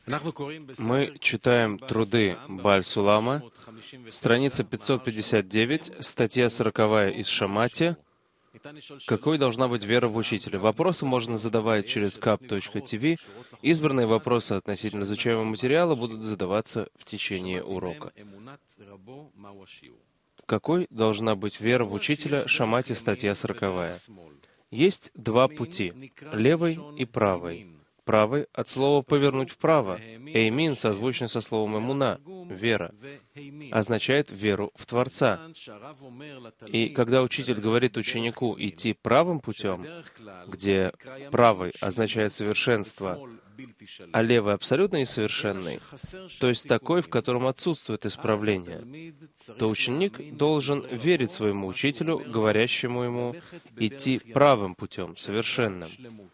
Мы читаем труды Бааль-Сулама, страница 559, статья 40 из Шамати. Какой должна быть вера в учителя? Вопросы можно задавать через kap.tv. Избранные вопросы относительно изучаемого материала будут задаваться в течение урока. Какой должна быть вера в учителя? Шамати, статья 40. Есть два пути — левый и правый. Правый от слова «повернуть вправо». Эймин, созвучно со словом «эмуна» — «вера», означает веру в Творца. И когда учитель говорит ученику идти правым путем, где правый означает совершенство, а левый абсолютно несовершенный, то есть такой, в котором отсутствует исправление, то ученик должен верить своему учителю, говорящему ему идти правым путем, совершенным.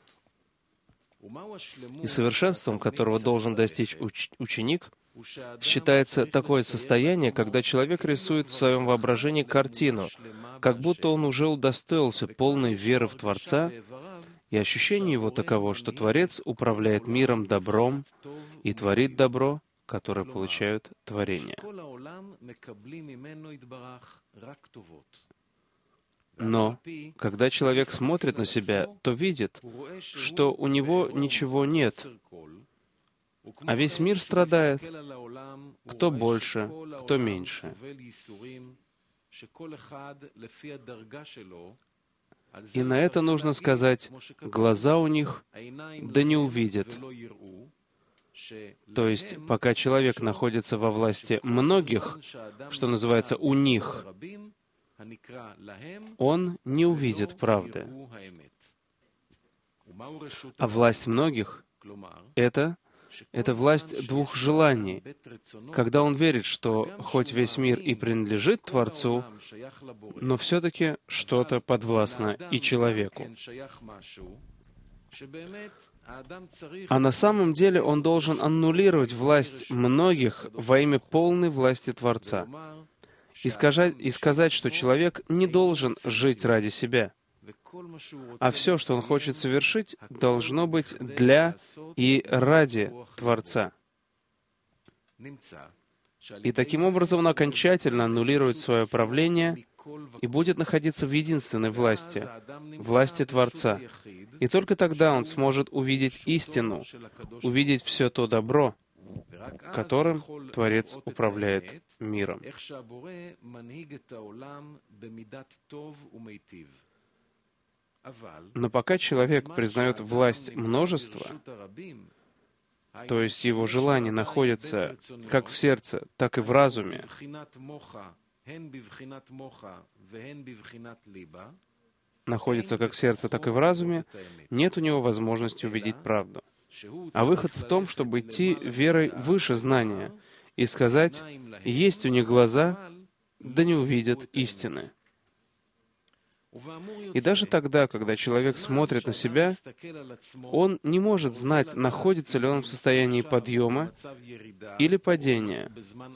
И совершенством, которого должен достичь ученик, считается такое состояние, когда человек рисует в своем воображении картину, как будто он уже удостоился полной веры в Творца, и ощущение его таково, что Творец управляет миром добром и творит добро, которое получают творения. Но, когда человек смотрит на себя, то видит, что у него ничего нет, а весь мир страдает. Кто больше, кто меньше. И на это нужно сказать, глаза у них да не увидят. То есть, пока человек находится во власти многих, что называется «у них», он не увидит правды. А власть многих — это власть двух желаний. Когда он верит, что хоть весь мир и принадлежит Творцу, но все-таки что-то подвластно и человеку. А на самом деле он должен аннулировать власть многих во имя полной власти Творца. И сказать, что человек не должен жить ради себя. А все, что он хочет совершить, должно быть для и ради Творца. И таким образом он окончательно аннулирует свое правление и будет находиться в единственной власти — власти Творца. И только тогда он сможет увидеть истину, увидеть все то добро, которым Творец управляет миром. Но пока человек признает власть множества, то есть его желания находятся как в сердце, так и в разуме, находится как в сердце, так и в разуме, нет у него возможности увидеть правду. А выход в том, чтобы идти верой выше знания и сказать, есть у них глаза, да не увидят истины. И даже тогда, когда человек смотрит на себя, он не может знать, находится ли он в состоянии подъема или падения.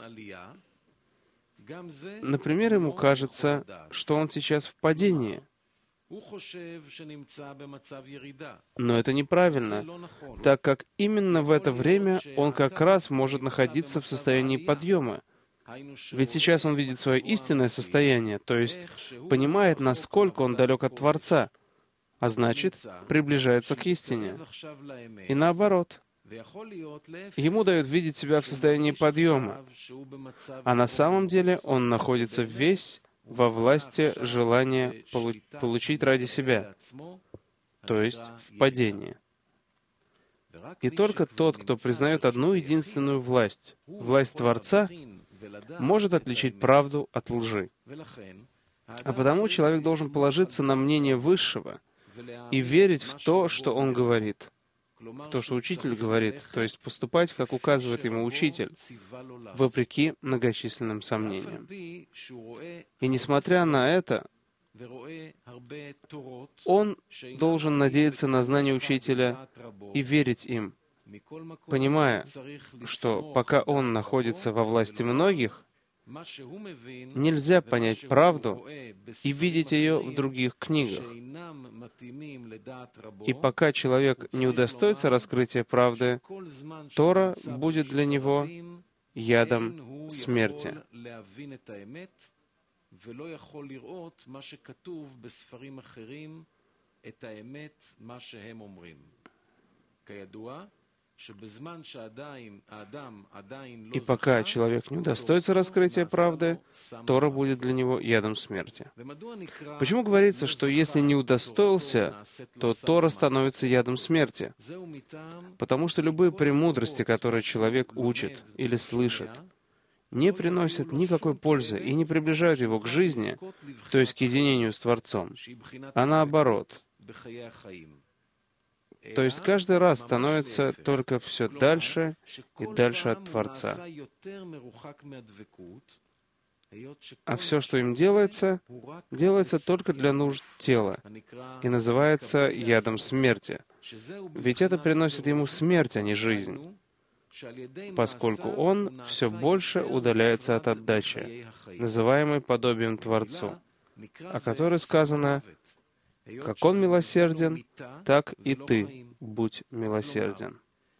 Например, ему кажется, что он сейчас в падении. Но это неправильно, так как именно в это время он как раз может находиться в состоянии подъема. Ведь сейчас он видит свое истинное состояние, то есть понимает, насколько он далек от Творца, а значит, приближается к истине. И наоборот, ему дают видеть себя в состоянии подъема, а на самом деле он находится весь во власти желания получить ради себя, то есть в падении. И только тот, кто признает одну единственную власть, власть Творца, может отличить правду от лжи. А потому человек должен положиться на мнение Высшего и верить в то, что он говорит, в то, что учитель говорит, то есть поступать, как указывает ему учитель, вопреки многочисленным сомнениям. И несмотря на это, он должен надеяться на знание учителя и верить им, понимая, что пока он находится во власти многих, Нельзя понять правду и видеть ее в других книгах. И пока человек не удостоится раскрытия правды, Тора будет для него ядом смерти. И пока человек не удостоится раскрытия правды, Тора будет для него ядом смерти. Почему говорится, что если не удостоился, то Тора становится ядом смерти? Потому что любые премудрости, которые человек учит или слышит, не приносят никакой пользы и не приближают его к жизни, то есть к единению с Творцом, а наоборот. То есть каждый раз становится только все дальше и дальше от Творца. А все, что им делается, делается только для нужд тела и называется ядом смерти. Ведь это приносит ему смерть, а не жизнь, поскольку он все больше удаляется от отдачи, называемой подобием Творцу, о которой сказано: «Как он милосерден, так и ты будь милосерден».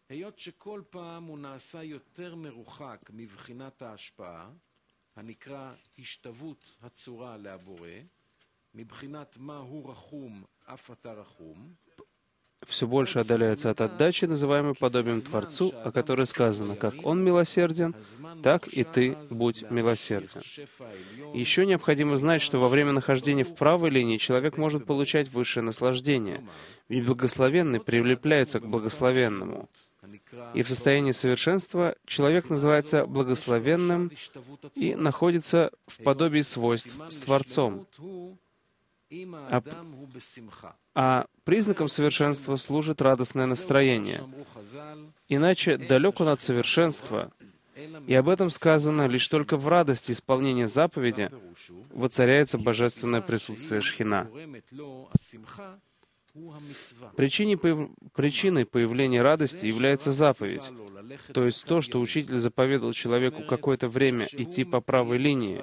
Все больше отдаляется от отдачи, называемой подобием Творцу, о которой сказано: «Как он милосерден, так и ты будь милосерден». И еще необходимо знать, что во время нахождения в правой линии человек может получать высшее наслаждение, ведь благословенный прилепляется к благословенному. И в состоянии совершенства человек называется благословенным и находится в подобии свойств с Творцом. А признаком совершенства служит радостное настроение. Иначе далек он от совершенства, и об этом сказано: лишь только в радости исполнения заповеди воцаряется божественное присутствие Шхина. Причиной появления радости является заповедь, то есть то, что учитель заповедал человеку какое-то время идти по правой линии,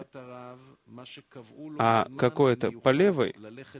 а какое-то по левой,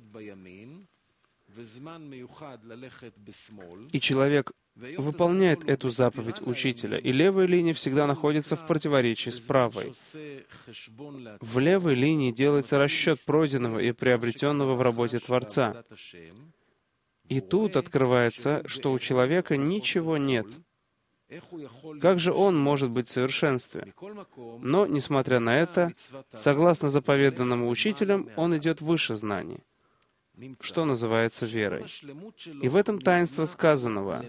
и человек выполняет эту заповедь учителя, и левая линия всегда находится в противоречии с правой. В левой линии делается расчет пройденного и приобретенного в работе Творца. И тут открывается, что у человека ничего нет. Как же он может быть в совершенстве? Но, несмотря на это, согласно заповеданному учителям, он идет выше знаний, что называется верой. И в этом таинство сказанного: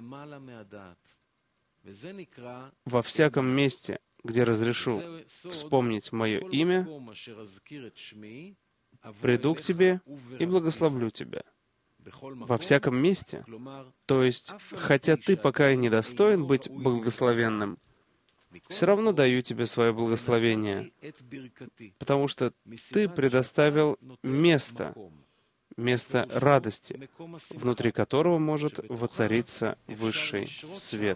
«Во всяком месте, где разрешу вспомнить Мое имя, приду к тебе и благословлю тебя». Во всяком месте, то есть, хотя ты пока и недостоин быть благословенным, все равно даю тебе свое благословение, потому что ты предоставил место радости, внутри которого может воцариться высший свет.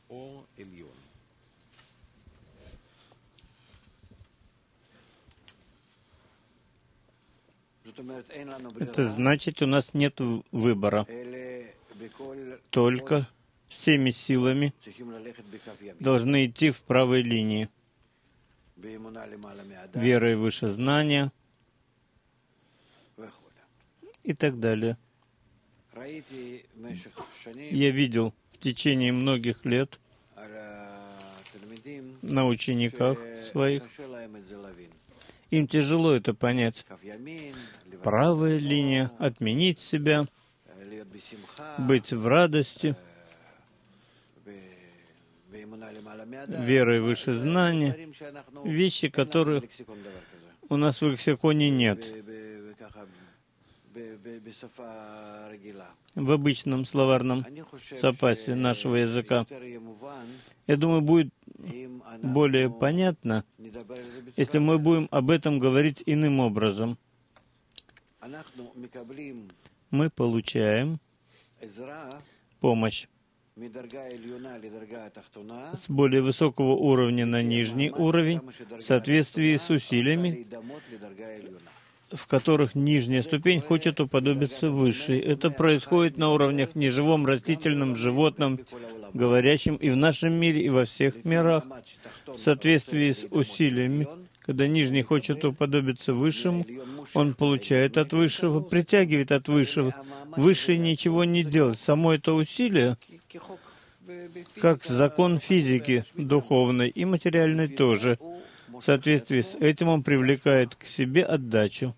Это значит, у нас нет выбора. Только всеми силами должны идти в правой линии. Верой выше знания и так далее. Я видел в течение многих лет на учениках своих, им тяжело это понять. Правая линия, отменить себя, быть в радости, верой выше знания, вещи, которых у нас в лексиконе нет. В обычном словарном запасе нашего языка. Я думаю, будет более понятно, если мы будем об этом говорить иным образом. Мы получаем помощь с более высокого уровня на нижний уровень в соответствии с усилиями, в которых нижняя ступень хочет уподобиться высшей. Это происходит на уровнях неживом, растительном, животном, говорящем и в нашем мире, и во всех мирах. В соответствии с усилиями, когда нижний хочет уподобиться высшему, он получает от высшего, притягивает от высшего. Высший ничего не делает. Само это усилие, как закон физики духовной и материальной тоже. В соответствии с этим он привлекает к себе отдачу.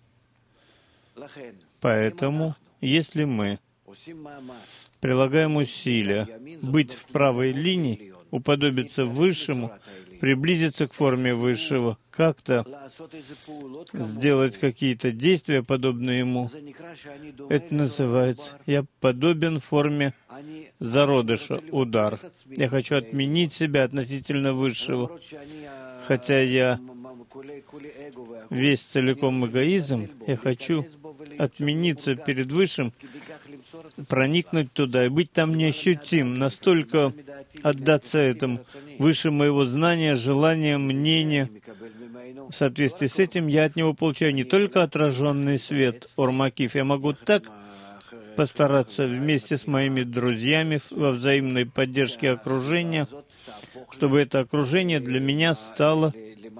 Поэтому, если мы прилагаем усилия быть в правой линии, уподобиться высшему, приблизиться к форме высшего, как-то сделать какие-то действия, подобные ему, это называется «я подобен форме зародыша, удар». Я хочу отменить себя относительно высшего. Хотя я весь целиком эгоизм, я хочу отмениться перед Высшим, проникнуть туда и быть там неощутим, настолько отдаться этому, выше моего знания, желания, мнения. В соответствии с этим я от него получаю не только отраженный свет, ормакиф, я могу так постараться вместе с моими друзьями во взаимной поддержке окружения, чтобы это окружение для меня стало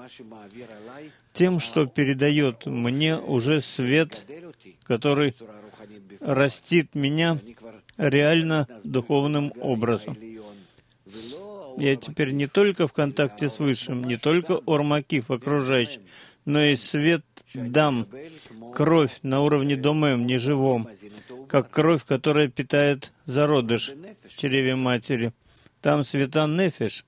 тем, что передает мне уже свет, который растит меня реально духовным образом. Я теперь не только в контакте с Высшим, не только ормакиф окружающий, но и свет дам, кровь на уровне домэм, неживом, как кровь, которая питает зародыш в чреве матери. Там света нефеш.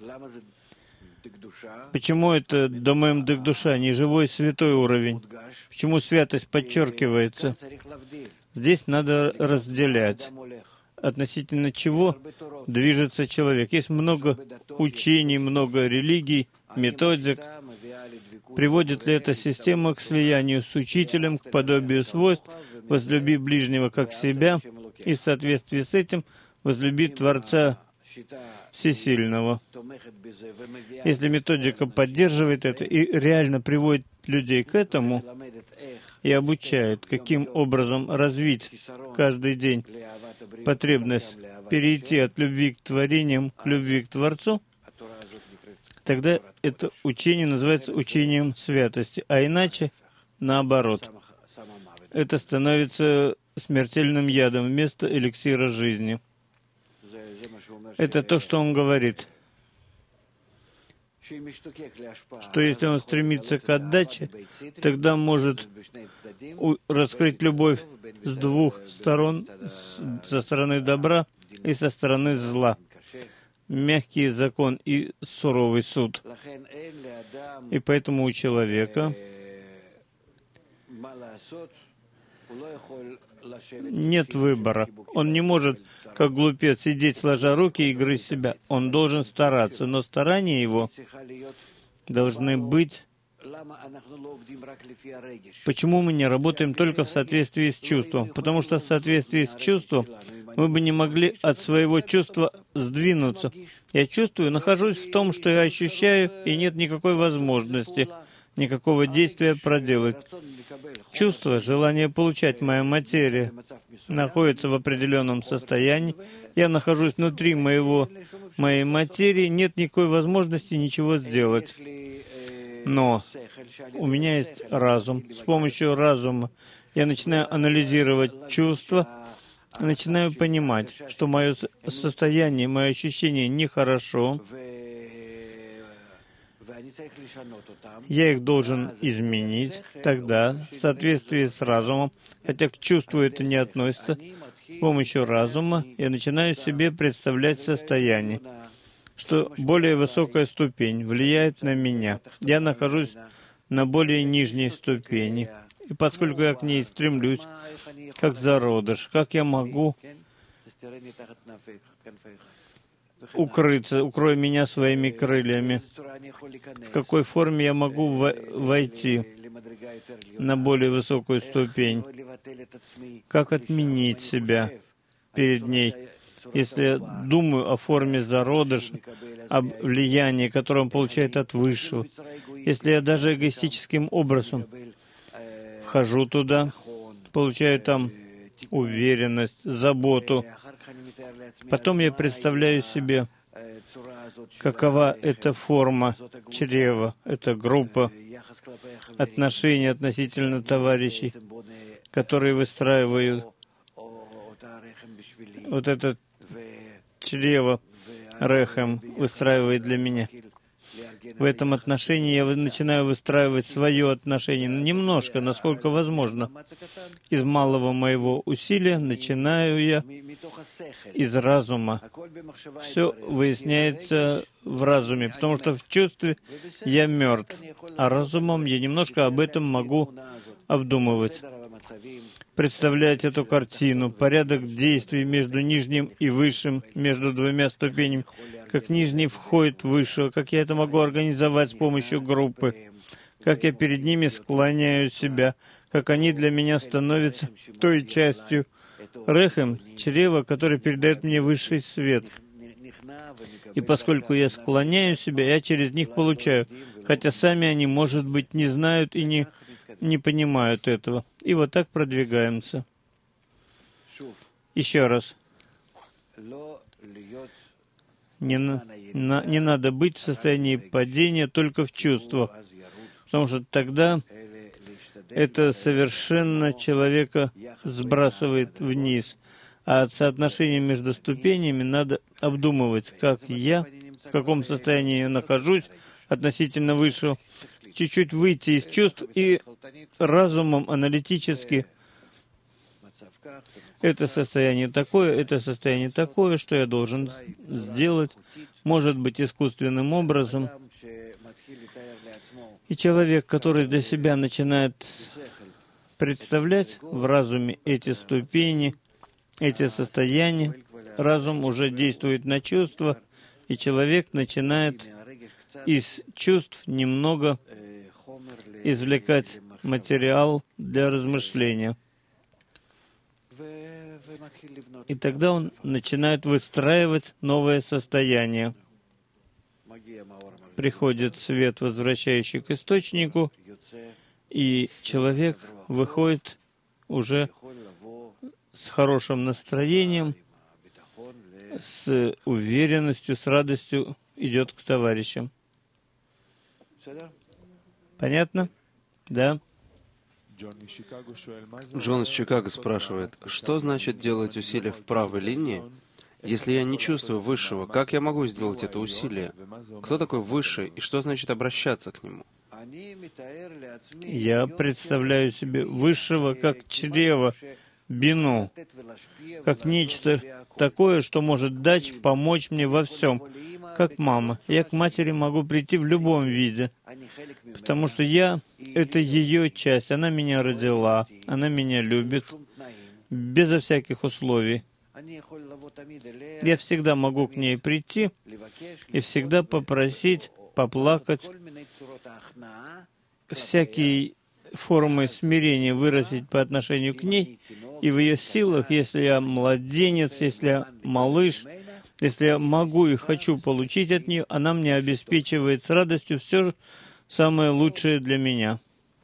Почему это домэм дык душа, неживой святой уровень? Почему святость подчеркивается? Здесь надо разделять, относительно чего движется человек. Есть много учений, много религий, методик. Приводит ли эта система к слиянию с учителем, к подобию свойств, возлюби ближнего как себя, и в соответствии с этим возлюби Творца Всесильного. Если методика поддерживает это и реально приводит людей к этому и обучает, каким образом развить каждый день потребность перейти от любви к творениям к любви к Творцу, тогда это учение называется учением святости, а иначе наоборот. Это становится смертельным ядом вместо эликсира жизни. Это то, что он говорит, что если он стремится к отдаче, тогда может раскрыть любовь с двух сторон, со стороны добра и со стороны зла. Мягкий закон и суровый суд. И поэтому у человека нет выбора. Он не может, как глупец, сидеть сложа руки и грызть себя. Он должен стараться, но старания его должны быть... Почему мы не работаем только в соответствии с чувством? Потому что в соответствии с чувством мы бы не могли от своего чувства сдвинуться. Я чувствую, нахожусь в том, что я ощущаю, и нет никакой возможности, никакого действия проделать. Чувство, желание получать, моя материя находится в определенном состоянии. Я нахожусь внутри моей материи, нет никакой возможности ничего сделать. Но у меня есть разум. С помощью разума я начинаю анализировать чувства, начинаю понимать, что мое состояние, мое ощущение нехорошо. Я их должен изменить. Тогда, в соответствии с разумом, хотя к чувству это не относится, с помощью разума я начинаю себе представлять состояние, что более высокая ступень влияет на меня. Я нахожусь на более нижней ступени. И поскольку я к ней стремлюсь, как зародыш, как я могу укрыться, укрой меня своими крыльями? В какой форме я могу войти на более высокую ступень? Как отменить себя перед ней? Если я думаю о форме зародыша, об влиянии, которое он получает от Высшего, если я даже эгоистическим образом вхожу туда, получаю там уверенность, заботу, потом я представляю себе, какова эта форма чрева, эта группа отношений относительно товарищей, которые выстраивают вот это чрево, рехем, выстраивает для меня. В этом отношении я начинаю выстраивать свое отношение немножко, насколько возможно. Из малого моего усилия начинаю я из разума. Все выясняется в разуме, потому что в чувстве я мертв, а разумом я немножко об этом могу обдумывать. Представлять эту картину, порядок действий между нижним и высшим, между двумя ступенями, как нижний входит в высшего, как я это могу организовать с помощью группы, как я перед ними склоняю себя, как они для меня становятся той частью рехем, чрева, который передает мне высший свет. И поскольку я склоняю себя, я через них получаю, хотя сами они, может быть, не знают и не понимают этого. И вот так продвигаемся. Еще раз. Не надо быть в состоянии падения только в чувствах, потому что тогда это совершенно человека сбрасывает вниз. А соотношение между ступенями надо обдумывать, как я, в каком состоянии нахожусь относительно высшего, чуть-чуть выйти из чувств и разумом аналитически это состояние такое, что я должен сделать, может быть, искусственным образом. И человек, который для себя начинает представлять в разуме эти ступени, эти состояния, разум уже действует на чувства, и человек начинает из чувств немного извлекать материал для размышления. И тогда он начинает выстраивать новое состояние. Приходит свет, возвращающий к источнику, и человек выходит уже с хорошим настроением, с уверенностью, с радостью идет к товарищам. Понятно? Да. Джон из Чикаго спрашивает, что значит делать усилия в правой линии, если я не чувствую Высшего? Как я могу сделать это усилие? Кто такой Высший и что значит обращаться к Нему? Я представляю себе Высшего как чрево, бину, как нечто такое, что может дать, помочь мне во всем, как мама. Я к матери могу прийти в любом виде, потому что я — это ее часть, она меня родила, она меня любит, безо всяких условий. Я всегда могу к ней прийти и всегда попросить, поплакать, всякие формы смирения выразить по отношению к ней, и в ее силах, если я младенец, если я малыш, если я могу и хочу получить от нее, она мне обеспечивает с радостью все самое лучшее для меня.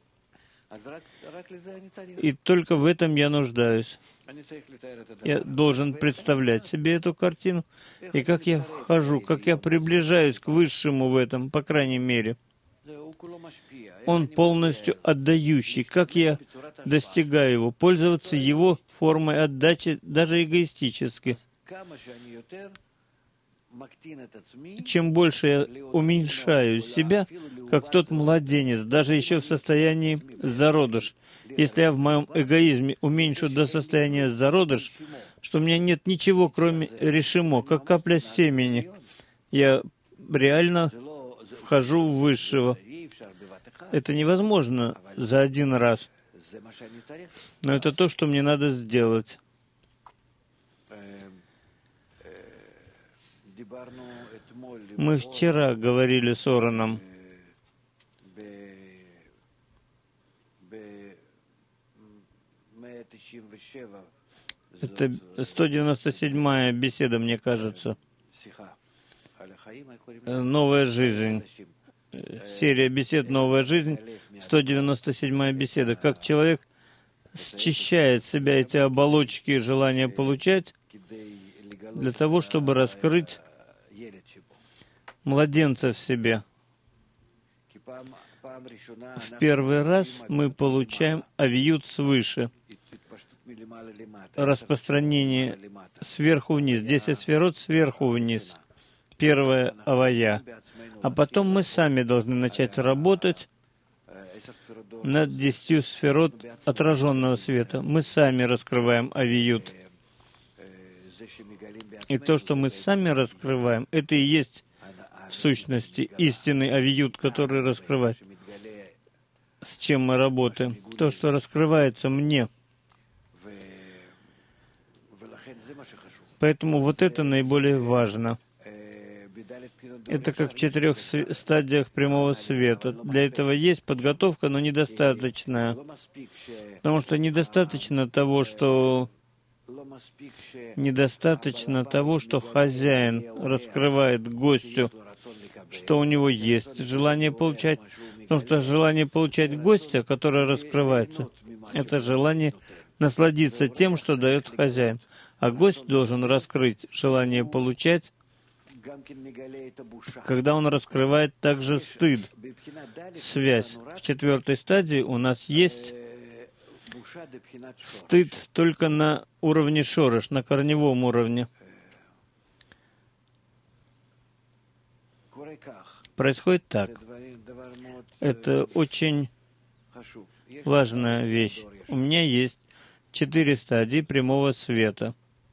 И только в этом я нуждаюсь. Я должен представлять себе эту картину, и как я вхожу, как я приближаюсь к Высшему в этом, по крайней мере. Он полностью отдающий. Как я достигаю его? Пользоваться его формой отдачи, даже эгоистически. Чем больше я уменьшаю себя, как тот младенец, даже еще в состоянии зародыш. Если я в моем эгоизме уменьшу до состояния зародыш, что у меня нет ничего, кроме решимо, как капля семени, я реально вхожу в Высшего. Это невозможно за один раз. Но это то, что мне надо сделать. Мы вчера говорили с Ороном Это 197-я беседа, мне кажется. «Новая жизнь». Серия бесед «Новая жизнь», 197-я беседа. Как человек счищает себя эти оболочки желания получать для того, чтобы раскрыть младенца в себе. В первый раз мы получаем авиют свыше, распространение сверху вниз, 10 сферот сверху вниз, первая авая. А потом мы сами должны начать работать над 10 сферот отраженного света. Мы сами раскрываем авиют. И то, что мы сами раскрываем, это и есть в сущности истинный авиют, который раскрывает. С чем мы работаем? То, что раскрывается мне. Поэтому вот это наиболее важно. Это как в 4 стадиях прямого света. Для этого есть подготовка, но недостаточная. Потому что недостаточно того, что хозяин раскрывает гостю, что у него есть желание получать. Потому что желание получать гостя, которое раскрывается, это желание насладиться тем, что дает хозяин. А гость должен раскрыть желание получать, когда он раскрывает также стыд, связь. В 4 стадии у нас есть стыд только на уровне шореш, на корневом уровне. Происходит так. Это очень важная вещь. У меня есть 4 стадии прямого света.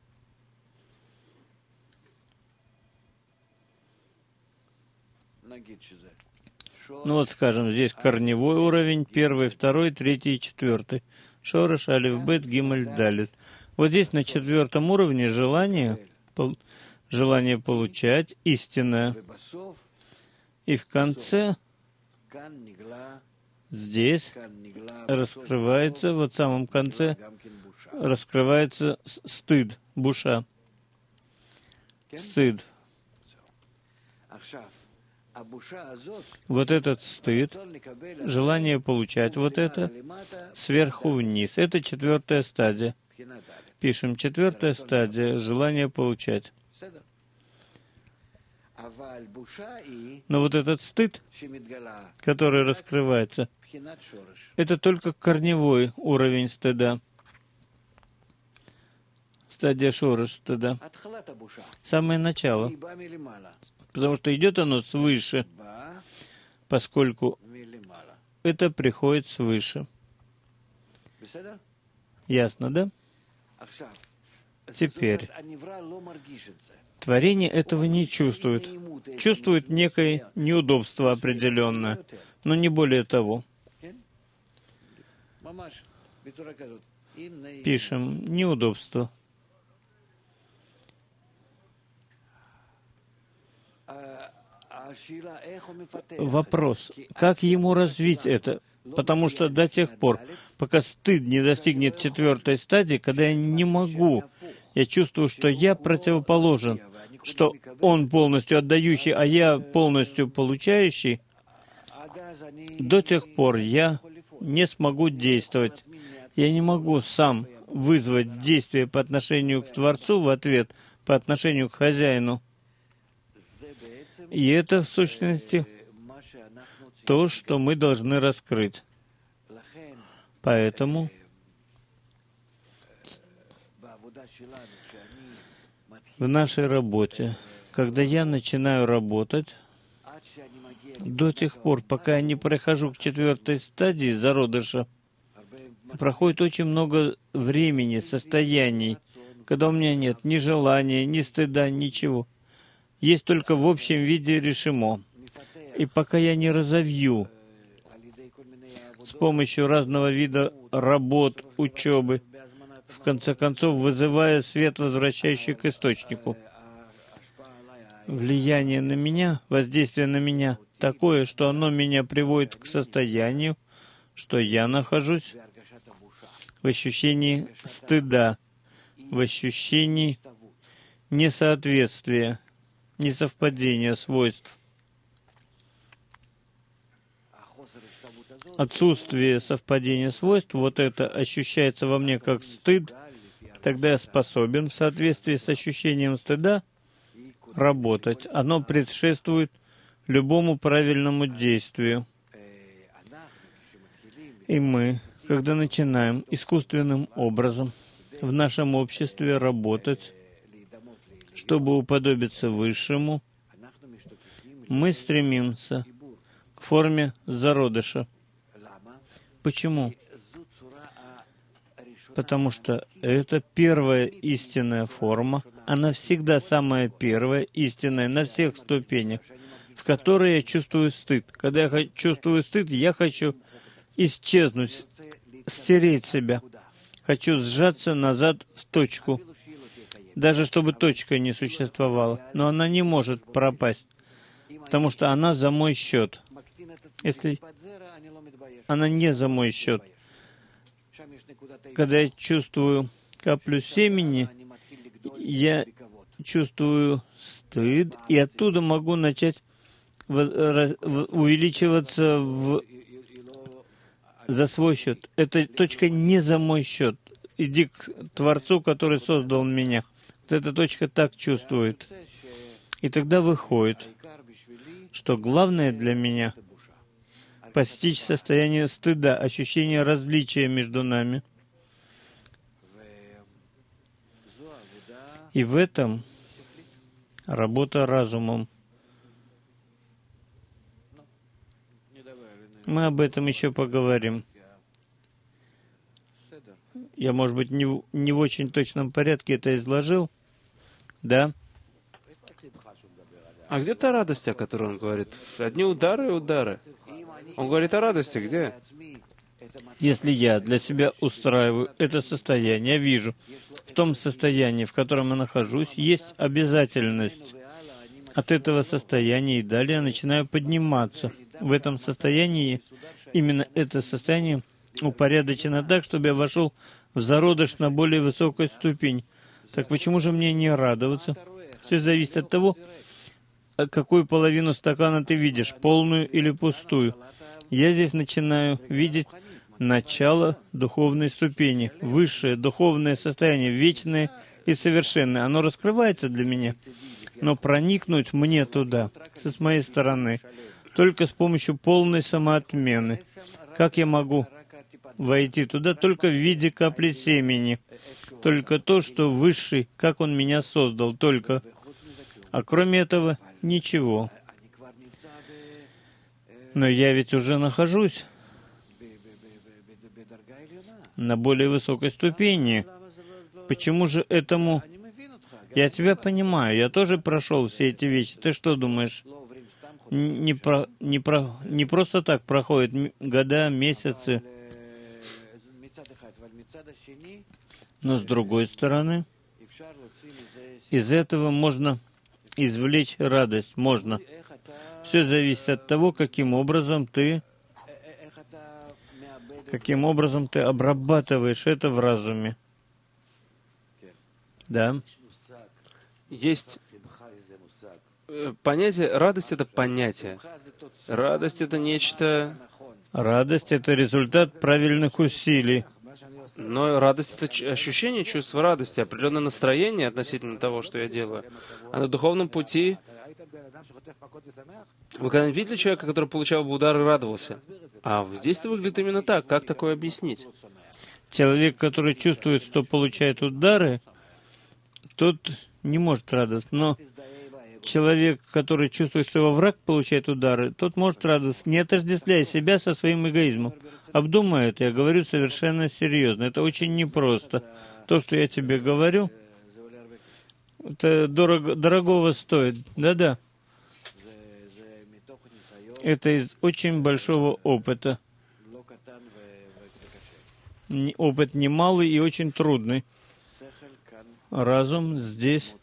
Ну вот, скажем, здесь корневой уровень, 1, 2, 3 и 4. Шореш, алиф, бет, гимель, далит. Вот здесь на 4 уровне желание получать истинное. И в конце здесь раскрывается, вот в самом конце, раскрывается стыд, буша. Стыд. Вот этот стыд, желание получать вот это сверху вниз. Это 4 стадия. Пишем, 4 стадия, желание получать. Но вот этот стыд, который раскрывается, это только корневой уровень стыда. Стадия шореш стыда. Самое начало. Потому что идет оно свыше, поскольку это приходит свыше. Ясно, да? Теперь творение этого не чувствует. Чувствует некое неудобство определенное, но не более того. Пишем неудобство. Вопрос, как ему развить это? Потому что до тех пор, пока стыд не достигнет 4 стадии, когда я не могу, я чувствую, что я противоположен, что он полностью отдающий, а я полностью получающий, до тех пор я не смогу действовать. Я не могу сам вызвать действие по отношению к Творцу в ответ, по отношению к хозяину. И это, в сущности, то, что мы должны раскрыть. Поэтому в нашей работе, когда я начинаю работать, до тех пор, пока я не прохожу к 4 стадии зародыша, проходит очень много времени, состояний, когда у меня нет ни желания, ни стыда, ничего. Есть только в общем виде решимо. И пока я не разовью с помощью разного вида работ, учебы, в конце концов, вызывая свет, возвращающий к источнику, влияние на меня, воздействие на меня такое, что оно меня приводит к состоянию, что я нахожусь в ощущении стыда. в ощущении несоответствия, несовпадения свойств. Отсутствие совпадения свойств, вот это ощущается во мне как стыд, тогда я способен в соответствии с ощущением стыда работать. Оно предшествует любому правильному действию. И мы, когда начинаем искусственным образом в нашем обществе работать, чтобы уподобиться Высшему, мы стремимся к форме зародыша. Почему? Потому что это первая истинная форма, она всегда самая первая истинная на всех ступенях, в которой я чувствую стыд. Когда я чувствую стыд, я хочу исчезнуть, стереть себя. Хочу сжаться назад в точку, даже чтобы точка не существовала. Но она не может пропасть, потому что она за мой счет. Если она не за мой счет, когда я чувствую каплю семени, я чувствую стыд, и оттуда могу начать увеличиваться за свой счет. Эта точка не за мой счет. Иди к Творцу, который создал меня. Вот эта точка так чувствует. И тогда выходит, что главное для меня — постичь состояние стыда, ощущение различия между нами. И в этом работа разумом. Мы об этом еще поговорим. Я, может быть, не в очень точном порядке это изложил. Да? А где та радость, о которой он говорит? Одни удары и удары. Он говорит о радости, где? Если я для себя устраиваю это состояние, я вижу, в том состоянии, в котором я нахожусь, есть обязательность от этого состояния, и далее я начинаю подниматься. В этом состоянии, именно это состояние упорядочено так, чтобы я вошел в зародыш на более высокую ступень. Так почему же мне не радоваться? Все зависит от того, какую половину стакана ты видишь, полную или пустую. Я здесь начинаю видеть начало духовной ступени, высшее духовное состояние, вечное и совершенное. Оно раскрывается для меня, но проникнуть мне туда, с моей стороны, только с помощью полной самоотмены. Как я могу войти туда? Только в виде капли семени. Только то, что Высший, как Он меня создал, только. А кроме этого, ничего. Но я ведь уже нахожусь на более высокой ступени. Почему же этому... Я тебя понимаю, я тоже прошел все эти вещи. Ты что думаешь? Не просто так проходят года, месяцы. Но с другой стороны, из этого можно извлечь радость. Можно. Все зависит от того, каким образом ты обрабатываешь это в разуме. Да. Есть понятие, радость — это понятие. Радость — это нечто... Радость — это результат правильных усилий. Но радость — это ощущение, чувство радости, определенное настроение относительно того, что я делаю. А на духовном пути... Вы когда-нибудь видели человека, который получал бы удар и радовался? А здесь это выглядит именно так. Как такое объяснить? Человек, который чувствует, что получает удары, тот не может радоваться. Но человек, который чувствует, что его враг получает удары, тот может радоваться, не отождествляя себя со своим эгоизмом. Обдумай это, я говорю совершенно серьезно. Это очень непросто. То, что я тебе говорю, это дорогого стоит. Да-да. Это из очень большого опыта. Опыт немалый и очень трудный. Разум здесь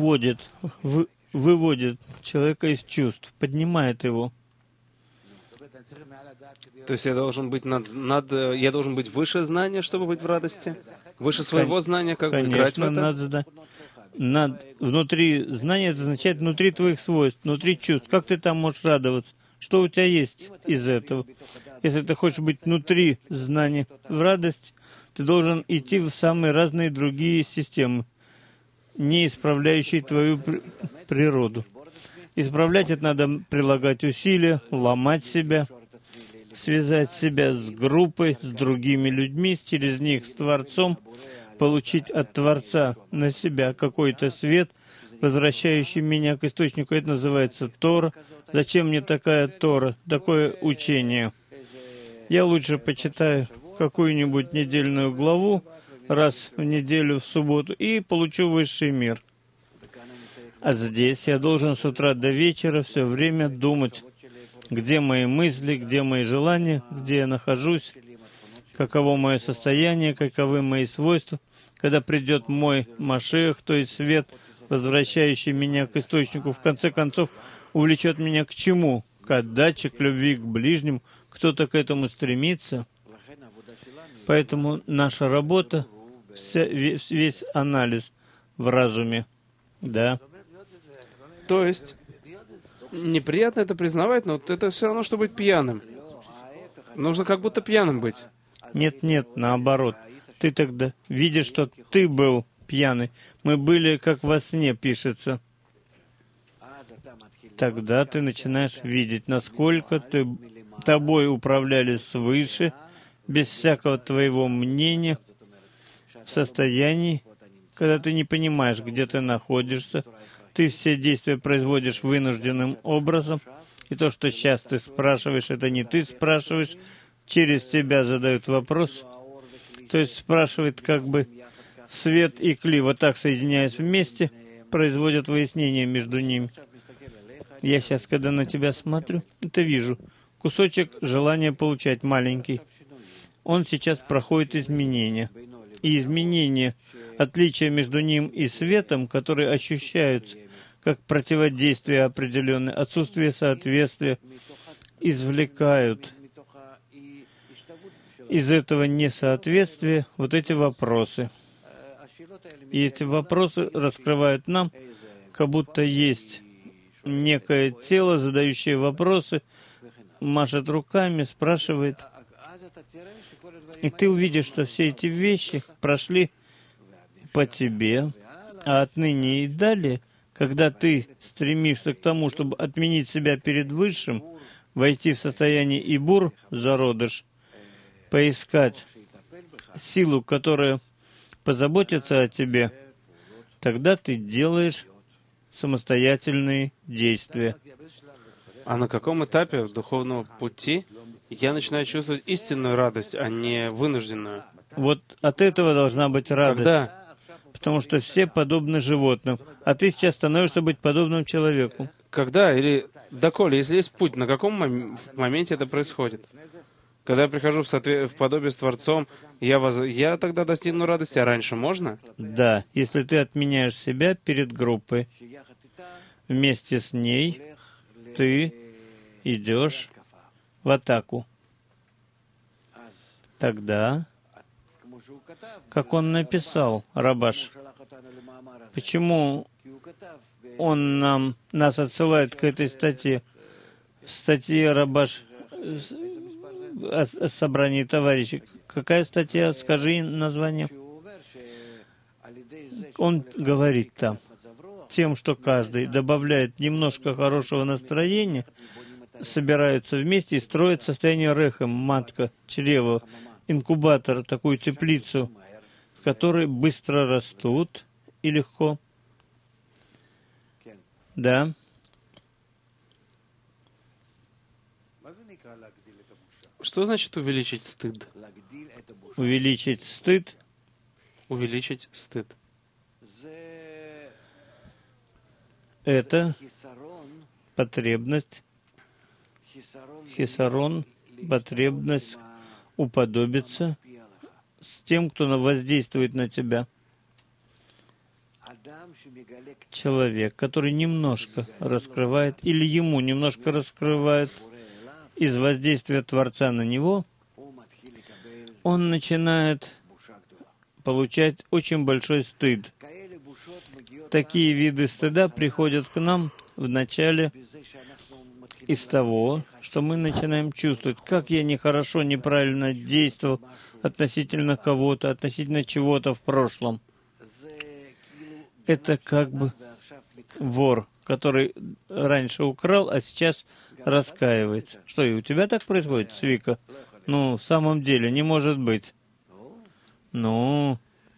выводит человека из чувств, поднимает его. То есть я должен быть я должен быть выше знания, чтобы быть в радости? Выше своего знания, как бы играть в это? Внутри знания, это означает внутри твоих свойств, внутри чувств. Как ты там можешь радоваться? Что у тебя есть из этого? Если ты хочешь быть внутри знания в радость, ты должен идти в самые разные другие системы, не исправляющие твою природу. Исправлять это надо прилагать усилия, ломать себя, связать себя с группой, с другими людьми, через них с Творцом, получить от Творца на себя какой-то свет, возвращающий меня к источнику. Это называется Тора. Зачем мне такая Тора, такое учение? Я лучше почитаю какую-нибудь недельную главу раз в неделю в субботу и получу высший мир. А здесь я должен с утра до вечера все время думать, где мои мысли, где мои желания, где я нахожусь, каково мое состояние, каковы мои свойства. Когда придет мой Машиах, то есть свет, возвращающий меня к источнику, в конце концов, увлечет меня к чему? К отдаче, к любви к ближнему. Кто-то к этому стремится. Поэтому наша работа, весь анализ в разуме. Да. То есть, неприятно это признавать, но это все равно, что быть пьяным. Нужно как будто пьяным быть. Нет, наоборот. Ты тогда видишь, что ты был пьяный. Мы были как во сне, пишется. Тогда ты начинаешь видеть, насколько тобой управляли свыше, без всякого твоего мнения, в состоянии, когда ты не понимаешь, где ты находишься, ты все действия производишь вынужденным образом, и то, что сейчас ты спрашиваешь, это не ты спрашиваешь, через тебя задают вопрос, то есть спрашивает как бы свет и кли, вот так соединяясь вместе, производят выяснение между ними. Я сейчас, когда на тебя смотрю, это вижу. Кусочек желания получать маленький. Он сейчас проходит изменения. И изменения, отличия между ним и светом, которые ощущаются как противодействие определенное, отсутствие соответствия, извлекают из этого несоответствия вот эти вопросы. И эти вопросы раскрывают нам, как будто есть некое тело, задающее вопросы, машет руками, спрашивает. И ты увидишь, что все эти вещи прошли по тебе, а отныне и далее, когда ты стремишься к тому, чтобы отменить себя перед Высшим, войти в состояние Ибур, зародыш, поискать силу, которая позаботится о тебе, тогда ты делаешь самостоятельные действия. А на каком этапе духовного пути я начинаю чувствовать истинную радость, а не вынужденную? Вот от этого должна быть радость. Когда? Потому что все подобны животным, а ты сейчас становишься быть подобным человеку. Когда или доколе, если есть путь, на каком моменте это происходит? Когда я прихожу в подобие с Творцом, я тогда достигну радости, а раньше можно? Да, если ты отменяешь себя перед группой, вместе с ней ты идешь в атаку. Тогда, как он написал, Рабаш, почему он нас отсылает к этой статье? В статье Рабаш о собрании товарищей. Какая статья? Скажи название. Он говорит там, тем, что каждый добавляет немножко хорошего настроения, собираются вместе и строят состояние рехем, матка, чрево, инкубатор, такую теплицу, в которой быстро растут и легко. Да. Что значит увеличить стыд? Увеличить стыд. Увеличить стыд. Это потребность, хисарон, потребность уподобиться с тем, кто воздействует на тебя. Человек, который немножко раскрывает, или ему немножко раскрывает из воздействия Творца на него, он начинает получать очень большой стыд. Такие виды стыда приходят к нам вначале из того, что мы начинаем чувствовать, как я нехорошо, неправильно действовал относительно кого-то, относительно чего-то в прошлом. Это как бы вор, который раньше украл, а сейчас раскаивается. Что, и у тебя так происходит, Цвика? Ну, в самом деле, не может быть. Ну,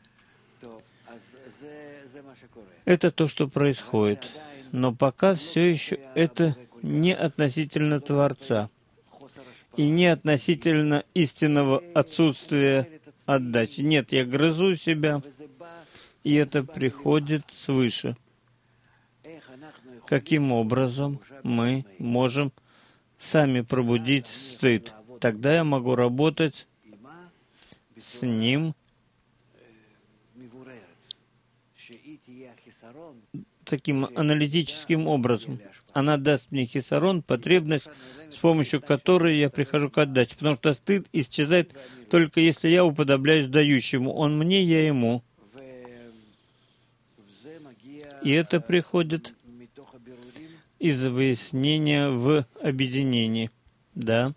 это то, что происходит. Но пока все еще это не относительно Творца и не относительно истинного отсутствия отдачи. Нет, я грызу себя, и это приходит свыше. Каким образом мы можем сами пробудить стыд? Тогда я могу работать с ним таким аналитическим образом. Она даст мне хисарон, потребность, с помощью которой я прихожу к отдаче. Потому что стыд исчезает только если я уподобляюсь дающему. Он мне, я ему. И это приходит из выяснения в объединении. Да.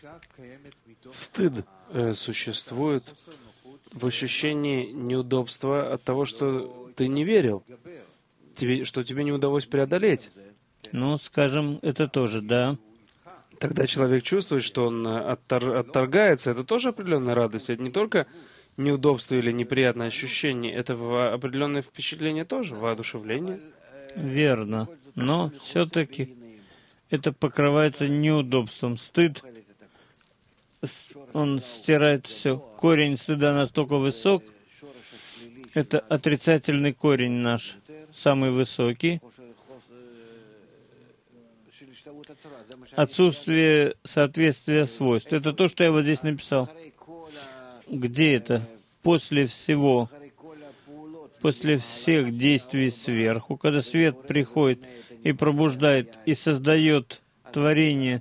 Стыд существует в ощущении неудобства от того, что ты не верил, что тебе не удалось преодолеть. Ну, скажем, это тоже, да. Тогда человек чувствует, что он отторгается. Это тоже определенная радость. Это не только неудобство или неприятное ощущение, это определенное впечатление тоже, воодушевление. Верно. Но все-таки это покрывается неудобством. Стыд, он стирает все. Корень стыда настолько высок, это отрицательный корень наш, самый высокий. Отсутствие соответствия свойств. Это то, что я вот здесь написал. Где это? После всего, после всех действий сверху, когда свет приходит и пробуждает, и создает творение,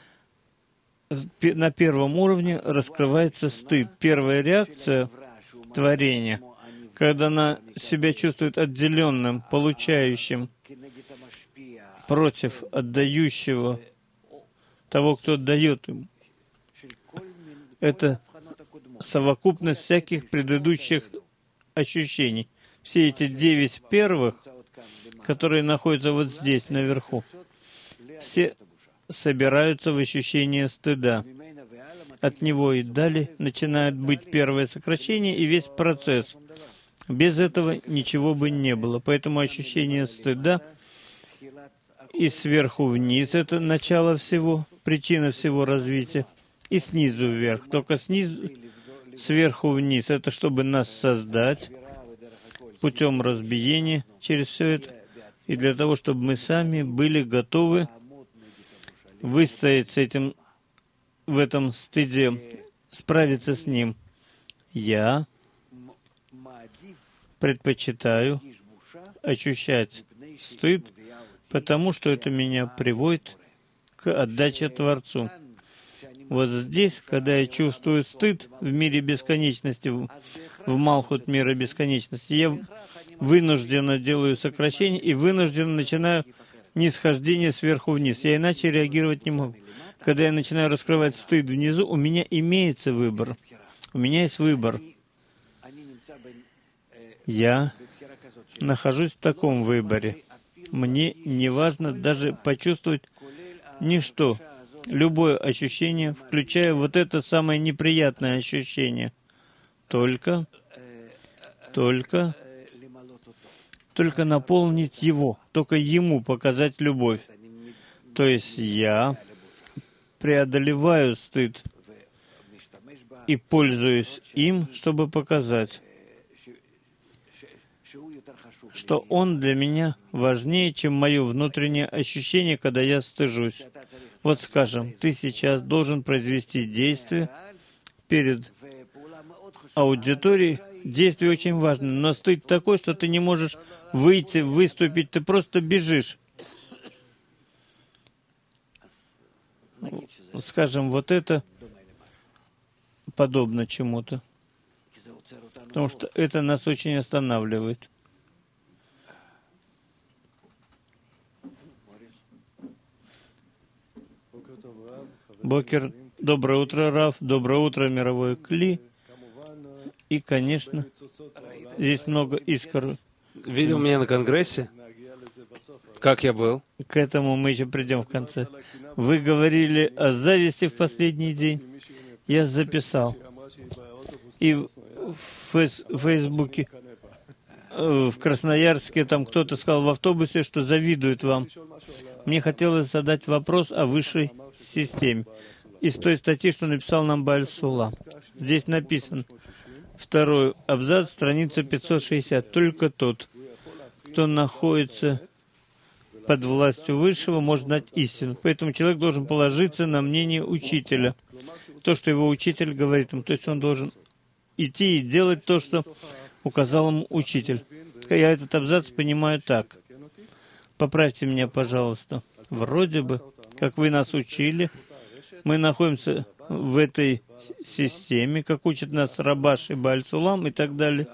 на первом уровне раскрывается стыд. Первая реакция творения, когда она себя чувствует отделенным, получающим, против отдающего, того, кто отдает ему. Это совокупность всяких предыдущих ощущений. Все эти 9 первых, которые находятся вот здесь, наверху, все собираются в ощущение стыда. От него и далее начинает быть первое сокращение и весь процесс. Без этого ничего бы не было. Поэтому ощущение стыда и сверху вниз — это начало всего, причина всего развития, и снизу вверх. Только снизу, сверху вниз — это чтобы нас создать путем разбиения через все это, и для того, чтобы мы сами были готовы выстоять с этим, в этом стыде, справиться с ним. Я предпочитаю ощущать стыд, потому что это меня приводит к отдаче Творцу. Вот здесь, когда я чувствую стыд в мире бесконечности, в Малхут мира бесконечности, я вынужденно делаю сокращение и вынужденно начинаю нисхождение сверху вниз. Я иначе реагировать не могу. Когда я начинаю раскрывать стыд внизу, у меня имеется выбор. У меня есть выбор. Я нахожусь в таком выборе. Мне не важно даже почувствовать ничто, любое ощущение, включая вот это самое неприятное ощущение. Только наполнить его, только ему показать любовь. То есть я преодолеваю стыд и пользуюсь им, чтобы показать, что он для меня важнее, чем мое внутреннее ощущение, когда я стыжусь. Вот скажем, ты сейчас должен произвести действие перед аудиторией. Действие очень важно, но стыд такой, что ты не можешь выйти, выступить, ты просто бежишь. скажем, вот это подобно чему-то. Потому что это нас очень останавливает. Бокер, доброе утро, Рав, доброе утро, мировой Кли. И, конечно, здесь много искр. Видел меня на Конгрессе? Как я был? К этому мы еще придем в конце. Вы говорили о зависти в последний день. Я записал. И в Фейсбуке, в Красноярске, там кто-то сказал в автобусе, что завидует вам. Мне хотелось задать вопрос о высшей системе. Из той статьи, что написал нам Бааль Сула. Здесь написано, второй абзац, страница 560. Только тот, кто находится под властью Высшего, может знать истину. Поэтому человек должен положиться на мнение учителя. То, что его учитель говорит ему. То есть он должен идти и делать то, что указал ему учитель. Я этот абзац понимаю так. Поправьте меня, пожалуйста. Вроде бы, как вы нас учили, мы находимся в этой системе, как учат нас Рабаш и Бааль Сулам и так далее.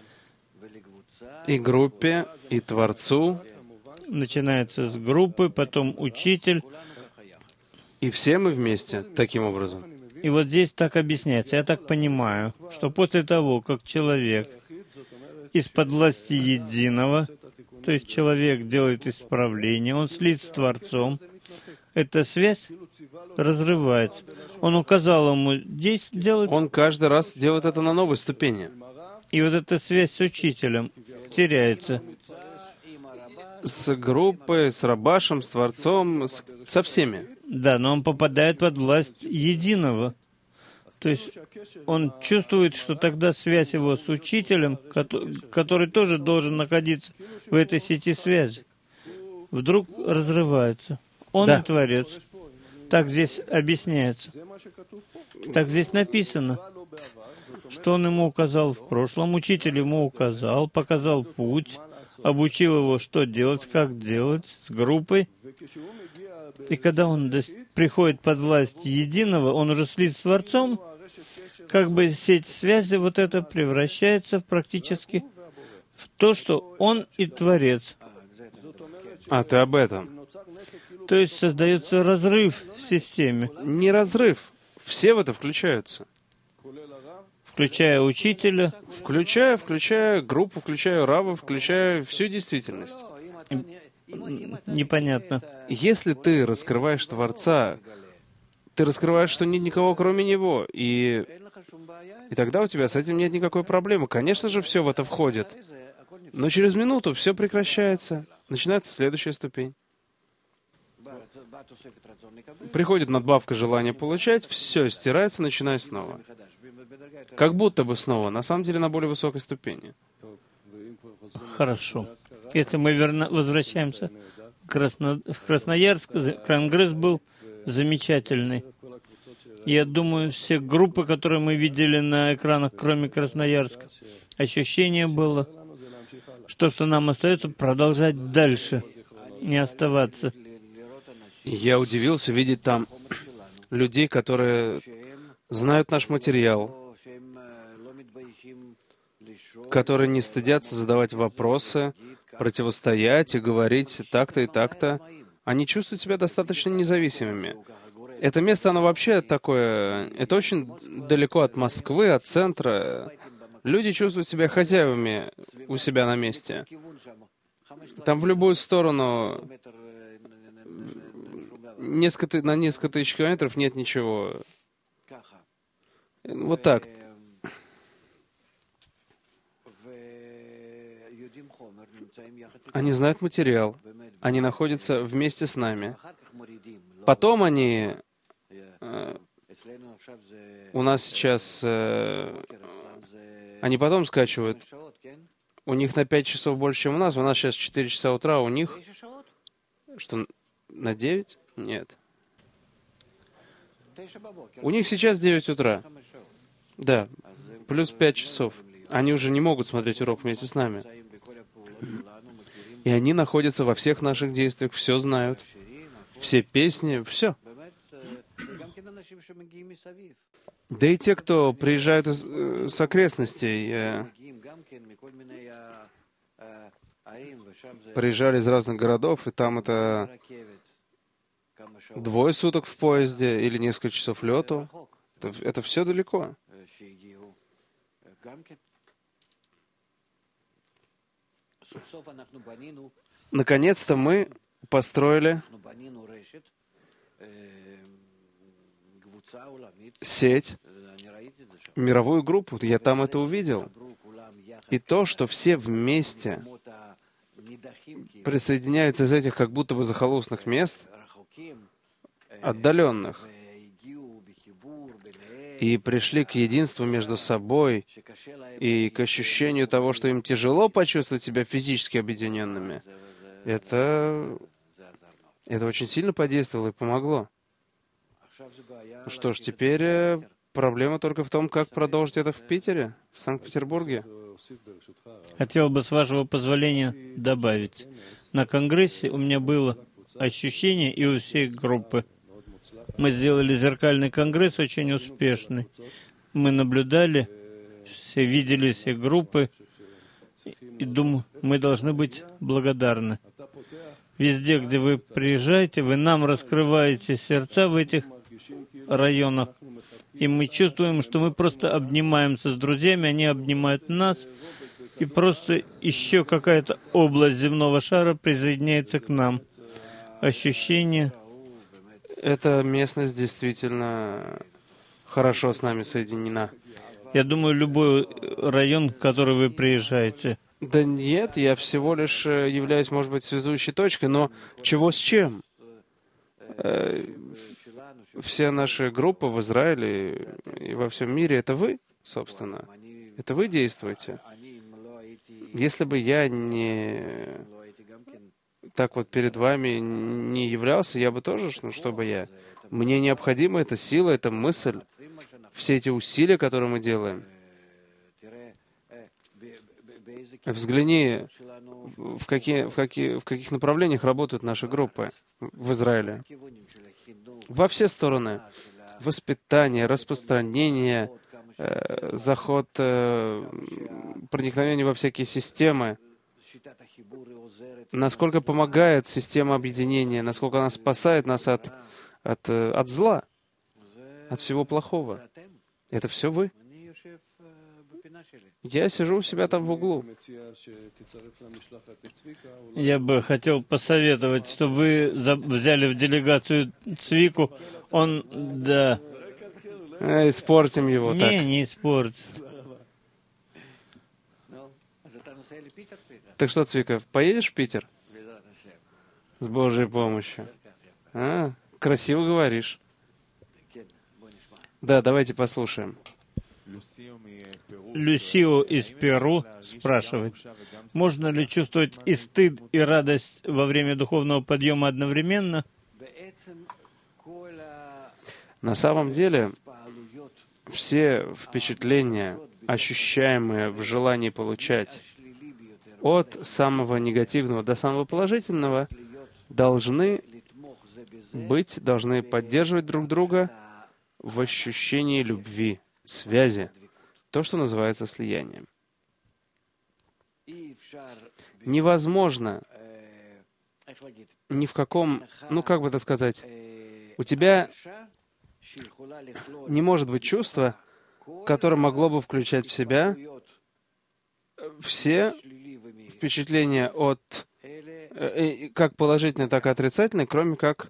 И группе, и Творцу. Начинается с группы, потом учитель. И все мы вместе, таким образом. И вот здесь так объясняется. Я так понимаю, что после того, как человек из-под власти единого, то есть человек делает исправление, он слит с Творцом, эта связь разрывается. Он указал ему делать. Он каждый раз делает это на новой ступени. И вот эта связь с учителем теряется. С группой, с Рабашем, с Творцом, со всеми. Да, но он попадает под власть единого. То есть он чувствует, что тогда связь его с учителем, который тоже должен находиться в этой сети связи, вдруг разрывается. Он и Творец. Так здесь объясняется. Так здесь написано, что он ему указал в прошлом, учитель ему указал, показал путь, обучил его, что делать, как делать, с группой. И когда он приходит под власть единого, он уже слит с Творцом, как бы сеть связи вот это превращается практически в то, что он и Творец. А ты об этом. То есть создается разрыв в системе. Не разрыв. Все в это включаются. Включая учителя. Включая группу, включая Рава, включая всю действительность. Непонятно. Если ты раскрываешь Творца, ты раскрываешь, что нет никого, кроме Него, и тогда у тебя с этим нет никакой проблемы. Конечно же, все в это входит. Но через минуту все прекращается. Начинается следующая ступень. Приходит надбавка желания получать, все стирается, начиная снова. Как будто бы снова, на самом деле на более высокой ступени. Хорошо. Если мы возвращаемся в Красноярск, конгресс был замечательный. Я думаю, все группы, которые мы видели на экранах, кроме Красноярска, ощущение было, что нам остается продолжать дальше, не оставаться. Я удивился видеть там людей, которые знают наш материал, которые не стыдятся задавать вопросы, противостоять и говорить так-то и так-то. Они чувствуют себя достаточно независимыми. Это место, оно вообще такое... Это очень далеко от Москвы, от центра. Люди чувствуют себя хозяевами у себя на месте. Там в любую сторону на несколько тысяч километров нет ничего. Вот так. Они знают материал. Они находятся вместе с нами. Потом они... у нас сейчас... они потом скачивают. У них на 5 часов больше, чем у нас. У нас сейчас 4 часа утра, у них... Что, на 9? Нет. У них сейчас 9 утра. Да, плюс 5 часов. Они уже не могут смотреть урок вместе с нами. И они находятся во всех наших действиях, все знают. Все песни, все. Да и те, кто приезжают с окрестностей, приезжали из разных городов, и там это 2 суток в поезде или несколько часов лету. Это все далеко. Наконец-то мы построили сеть, мировую группу. Я там это увидел. И то, что все вместе присоединяются из этих как будто бы захолустных мест, отдаленных, и пришли к единству между собой и к ощущению того, что им тяжело почувствовать себя физически объединенными, это очень сильно подействовало и помогло. Что ж, теперь проблема только в том, как продолжить это в Питере, в Санкт-Петербурге. Хотел бы, с вашего позволения, добавить. На Конгрессе у меня было ощущение, и у всей группы. Мы сделали зеркальный конгресс очень успешный. Мы наблюдали, все видели все группы, и думаю, мы должны быть благодарны. Везде, где вы приезжаете, вы нам раскрываете сердца в этих районах. И мы чувствуем, что мы просто обнимаемся с друзьями, они обнимают нас, и просто еще какая-то область земного шара присоединяется к нам. Ощущение. Эта местность действительно хорошо с нами соединена. Я думаю, любой район, в который вы приезжаете. Да нет, я всего лишь являюсь, может быть, связующей точкой, но чего с чем? Все наши группы в Израиле и во всем мире — это вы, собственно. Это вы действуете. Если бы я не так вот перед вами не являлся, я бы тоже, что бы я? Мне необходима эта сила, эта мысль, все эти усилия, которые мы делаем. Взгляни, в каких направлениях работают наши группы в Израиле. Во все стороны. Воспитание, распространение, заход, проникновение во всякие системы. Насколько помогает система объединения, насколько она спасает нас от зла, от всего плохого. Это все вы. Я сижу у себя там в углу. Я бы хотел посоветовать, чтобы вы взяли в делегацию Цвику. Он, да... Испортим его так. Не испортит. Так что, Цвика, поедешь в Питер? С Божьей помощью. Красиво говоришь. Да, давайте послушаем. Люсио из Перу спрашивает, можно ли чувствовать и стыд, и радость во время духовного подъема одновременно? На самом деле, все впечатления, ощущаемые в желании получать, от самого негативного до самого положительного, должны поддерживать друг друга в ощущении любви, связи, то, что называется слиянием. Невозможно ни в каком, как бы это сказать, у тебя не может быть чувства, которое могло бы включать в себя все впечатления от как положительные, так и отрицательные, кроме как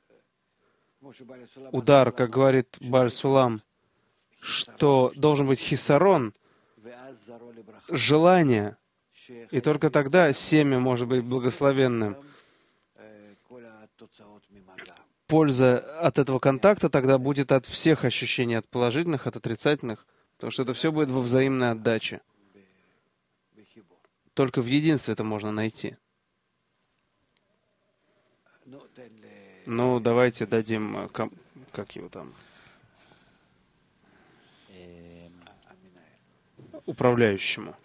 удар, как говорит Бааль Сулам, что должен быть хисарон, желание, и только тогда семя может быть благословенным. Польза от этого контакта тогда будет от всех ощущений, от положительных, от отрицательных, потому что это все будет во взаимной отдаче. Только в единстве это можно найти. Давайте дадим, как его там, управляющему.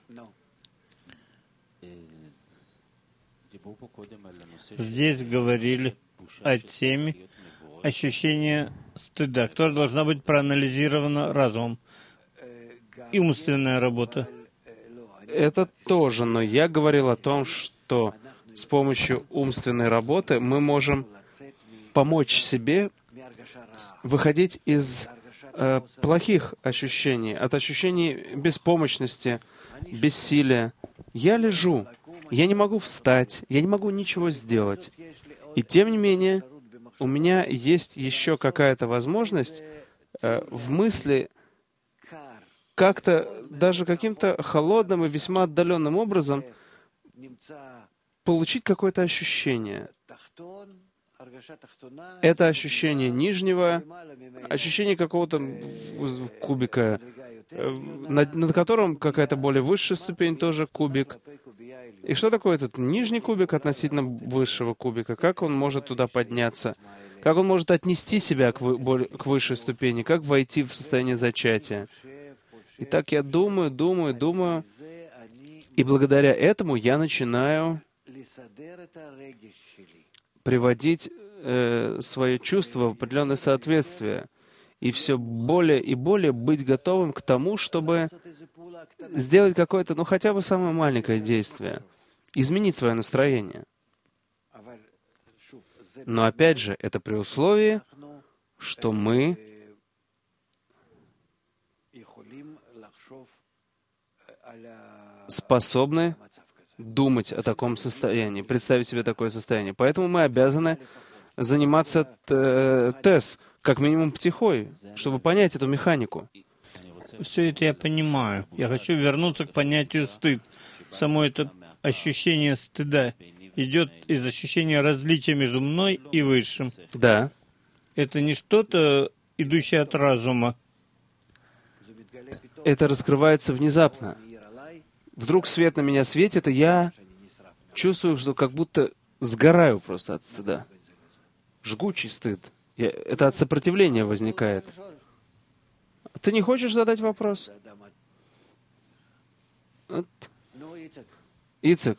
Здесь говорили о теме ощущение стыда, которое должна быть проанализирована разумом, и умственная работа. Это тоже, но я говорил о том, что с помощью умственной работы мы можем помочь себе выходить из плохих ощущений, от ощущений беспомощности, бессилия. Я лежу, я не могу встать, я не могу ничего сделать. И тем не менее, у меня есть еще какая-то возможность в мысли как-то, даже каким-то холодным и весьма отдаленным образом получить какое-то ощущение. Это ощущение нижнего, ощущение какого-то кубика, над которым какая-то более высшая ступень, тоже кубик. И что такое этот нижний кубик относительно высшего кубика? Как он может туда подняться? Как он может отнести себя к высшей ступени? Как войти в состояние зачатия? Итак, я думаю, и благодаря этому я начинаю приводить свое чувство в определенное соответствие и все более и более быть готовым к тому, чтобы сделать какое-то, хотя бы самое маленькое действие, изменить свое настроение. Но опять же, это при условии, что мы способны думать о таком состоянии, представить себе такое состояние. Поэтому мы обязаны заниматься ТЭС, как минимум птихой, чтобы понять эту механику. Все это я понимаю. Я хочу вернуться к понятию стыд. Само это ощущение стыда идет из ощущения различия между мной и Высшим. Да. Это не что-то, идущее от разума. Это раскрывается внезапно. Вдруг свет на меня светит, и я чувствую, что как будто сгораю просто от стыда. Жгучий стыд. Это от сопротивления возникает. Ты не хочешь задать вопрос? Ицек,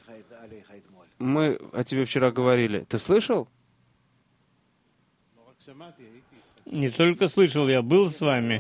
мы о тебе вчера говорили. Ты слышал? Не только слышал, я был с вами.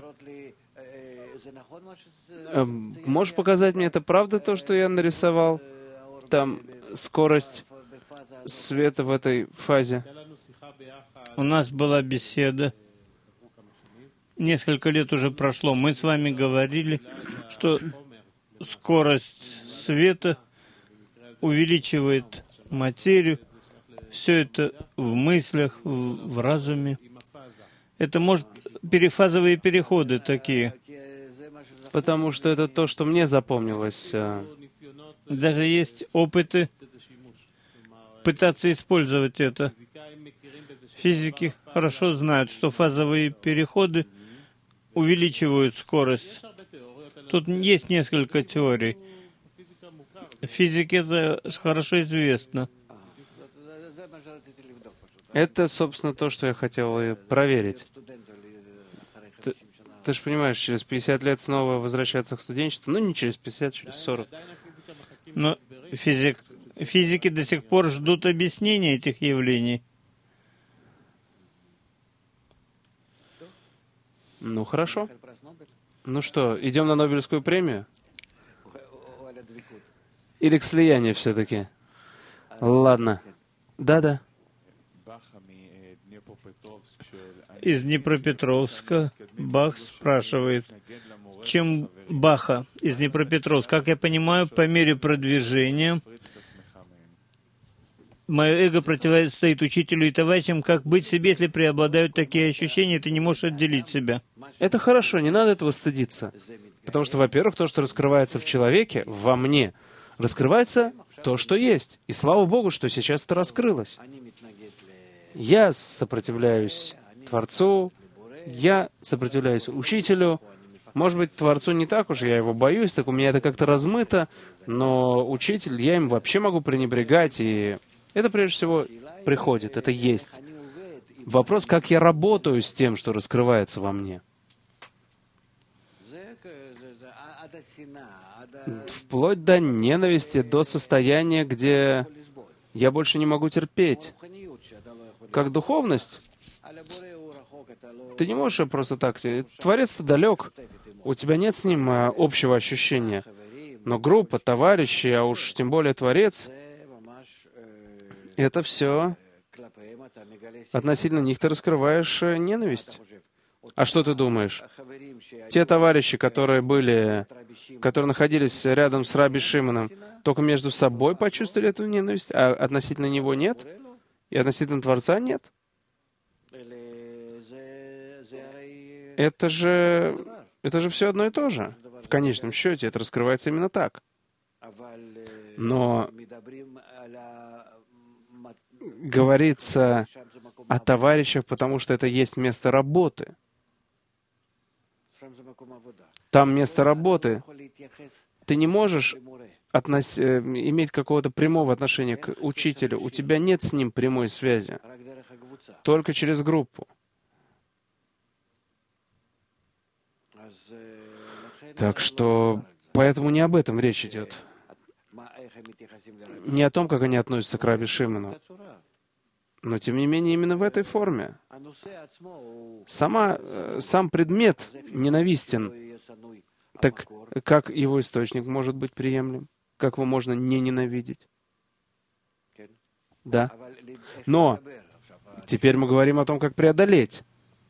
Можешь показать мне, это правда то, что я нарисовал? Там скорость света в этой фазе. У нас была беседа. Несколько лет уже прошло. Мы с вами говорили, что скорость света увеличивает материю. Все это в мыслях, в разуме. Это может перефазовые переходы такие. Потому что это то, что мне запомнилось. Даже есть опыты пытаться использовать это. Физики хорошо знают, что фазовые переходы увеличивают скорость. Тут есть несколько теорий. В физике это хорошо известно. Это, собственно, то, что я хотел проверить. Ты же понимаешь, через 50 лет снова возвращаться к студенчеству, не через 50, через 40. Но физики до сих пор ждут объяснения этих явлений. Хорошо. Что, идем на Нобелевскую премию? Или к слиянию все-таки? Ладно. Да. Из Днепропетровска Бах спрашивает, чем Баха из Днепропетровска? Как я понимаю, по мере продвижения мое эго противостоит учителю и товарищам, как быть себе, если преобладают такие ощущения, ты не можешь отделить себя. Это хорошо, не надо этого стыдиться. Потому что, во-первых, то, что раскрывается в человеке, во мне, раскрывается то, что есть. И слава Богу, что сейчас это раскрылось. Я сопротивляюсь Творцу, я сопротивляюсь учителю. Может быть, Творцу не так уж, я его боюсь, так у меня это как-то размыто, но учитель, я им вообще могу пренебрегать, и это прежде всего приходит, это есть. Вопрос, как я работаю с тем, что раскрывается во мне. Вплоть до ненависти, до состояния, где я больше не могу терпеть. Как духовность, Ты не можешь просто так. Творец-то далек. У тебя нет с ним общего ощущения. Но группа, товарищи, а уж тем более Творец, это все относительно них ты раскрываешь ненависть. А что ты думаешь? Те товарищи, которые находились рядом с Раби Шимоном, только между собой почувствовали эту ненависть, а относительно него нет? И относительно Творца нет? Это же все одно и то же. В конечном счете это раскрывается именно так. Но говорится о товарищах, потому что это есть место работы. Там место работы. Ты не можешь иметь какого-то прямого отношения к учителю. У тебя нет с ним прямой связи. Только через группу. Так что, поэтому не об этом речь идет. Не о том, как они относятся к Раби Шимону. Но, тем не менее, именно в этой форме. Сам предмет ненавистен. Так как его источник может быть приемлем? Как его можно не ненавидеть? Да. Но теперь мы говорим о том, как преодолеть.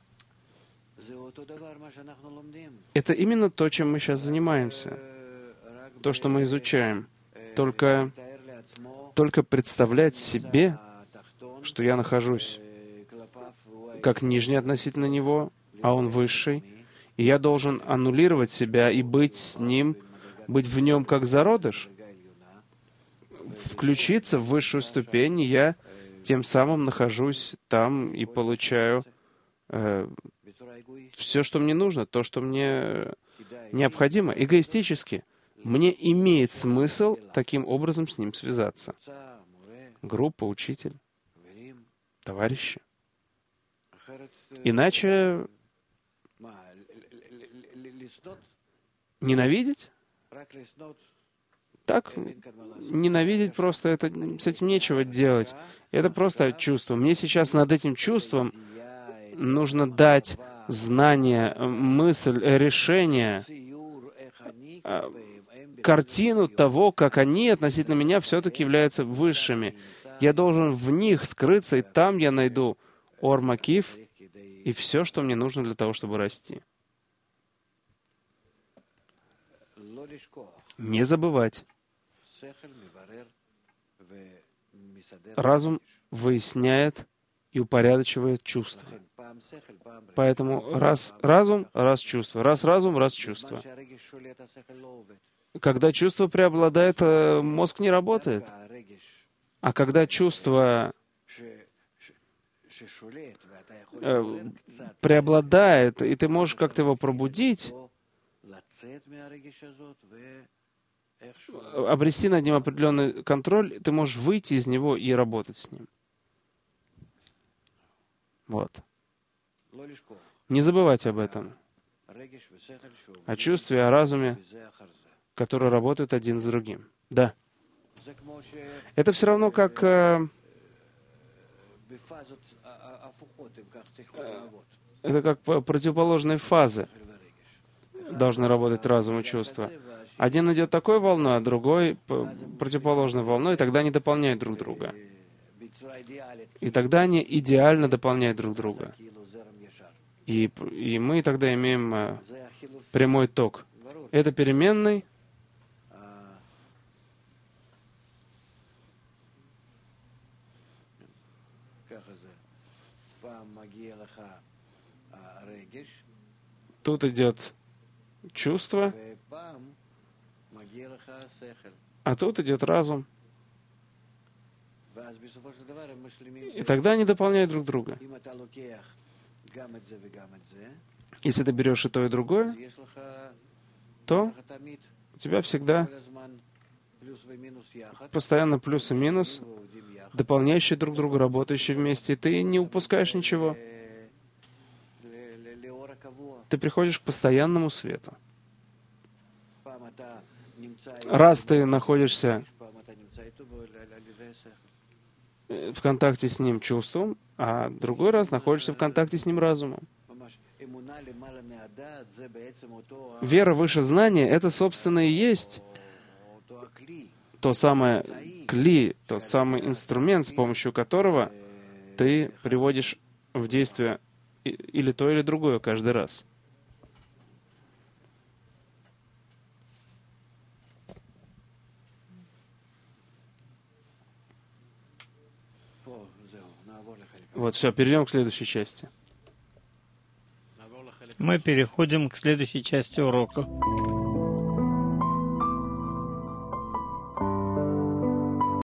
Это именно то, чем мы сейчас занимаемся. То, что мы изучаем. Только представлять себе, что я нахожусь как нижний относительно него, а он высший, и я должен аннулировать себя и быть с ним, быть в нем как зародыш, включиться в высшую ступень, и я тем самым нахожусь там и получаю все, что мне нужно, то, что мне необходимо, эгоистически. Мне имеет смысл таким образом с ним связаться. Группа, учитель, товарищи. Иначе ненавидеть? Так, ненавидеть просто, с этим нечего делать. Это просто чувство. Мне сейчас над этим чувством нужно дать знание, мысль, решение, картину того, как они относительно меня все-таки являются высшими. Я должен в них скрыться, и там я найду Ор Макиф и все, что мне нужно для того, чтобы расти. Не забывать. Разум выясняет и упорядочивает чувства. Поэтому раз разум, раз чувство. Раз разум, раз чувство. Когда чувство преобладает, мозг не работает. А когда чувство преобладает, и ты можешь как-то его пробудить, обрести над ним определенный контроль, ты можешь выйти из него и работать с ним. Вот. Не забывайте об этом. О чувстве, о разуме, которые работают один с другим. Да. Это все равно как это как противоположные фазы должны работать разум и чувства. Один идет такой волной, а другой противоположной волной, и тогда они дополняют друг друга. И тогда они идеально дополняют друг друга. И мы тогда имеем прямой ток. Это переменный. Тут идет чувство, а тут идет разум. И тогда они дополняют друг друга. Если ты берешь и то, и другое, то у тебя всегда постоянно плюс и минус, дополняющие друг друга, работающие вместе, и ты не упускаешь ничего. Ты приходишь к постоянному свету. Раз ты находишься в контакте с ним чувством, а другой раз находишься в контакте с ним разумом. Вера выше знания — это, собственно, и есть то самое кли, тот самый инструмент, с помощью которого ты приводишь в действие или то, или другое каждый раз. Вот, все, перейдем к следующей части. Мы переходим к следующей части урока.